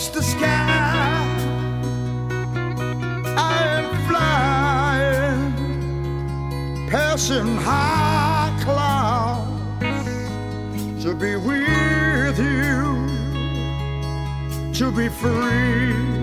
touch the sky. I am flying, passing high clouds to be with you, to be free.